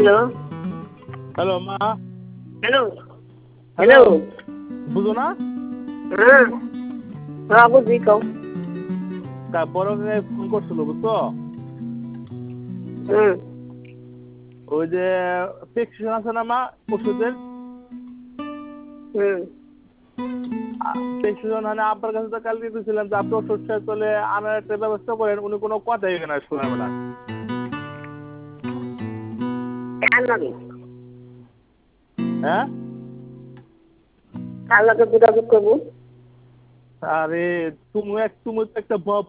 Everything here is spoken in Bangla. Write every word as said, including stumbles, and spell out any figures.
হ্যালো হ্যালো মা। হ্যালো হ্যালো হ্যালো বুঝো না? হ্যাঁ হ্যাঁ বুঝি কও তারপরে ফোন করছিল বুঝছো? হুম ওই যে প্রেসক্রিপশন আছে না মা ওষুধের, হুম প্রেসক্রিপশন মানে আপনার কাছে তো কালকে দিয়েছিলাম যে আপনি ওষুধ শেষ হলে আনার একটা ব্যবস্থা করেন, উনি কোনো কথাই না শোনার বেলা। কার লাগে হ্যাঁ কার লাগে যোগাযোগ করবো আরে তুমি এক তুমি তো একটা